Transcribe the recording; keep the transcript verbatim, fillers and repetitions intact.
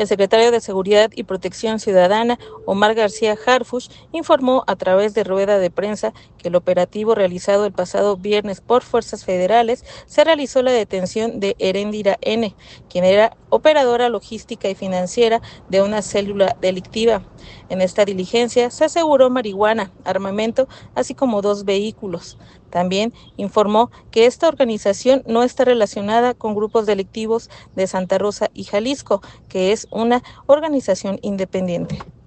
El secretario de Seguridad y Protección Ciudadana, Omar García Harfuch, informó a través de rueda de prensa que el operativo realizado el pasado viernes por fuerzas federales se realizó la detención de Heréndira N., quien era operadora logística y financiera de una célula delictiva. En esta diligencia se aseguró marihuana, armamento, así como dos vehículos. También informó que esta organización no está relacionada con grupos delictivos de Santa Rosa y Jalisco, que es una organización independiente.